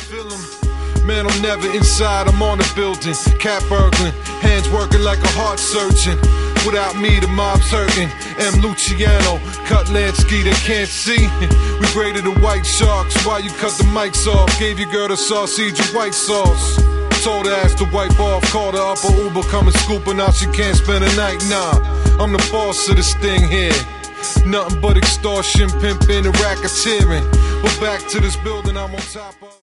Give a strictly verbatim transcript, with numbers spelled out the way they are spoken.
feel 'em. Man, I'm never inside, I'm on the building. Cat burgling, hands working like a heart surgeon. Without me, the mob's hurting. M. Luciano, cut Lansky, they can't see. We greater than white sharks. Why you cut the mics off? Gave your girl the sausage and white sauce. Told her ass to wipe off. Called her up a Uber, come and scoop her. Now she can't spend a night, nah. I'm the boss of this thing here. Nothing but extortion, pimping, and racketeering. But back to this building I'm on top of.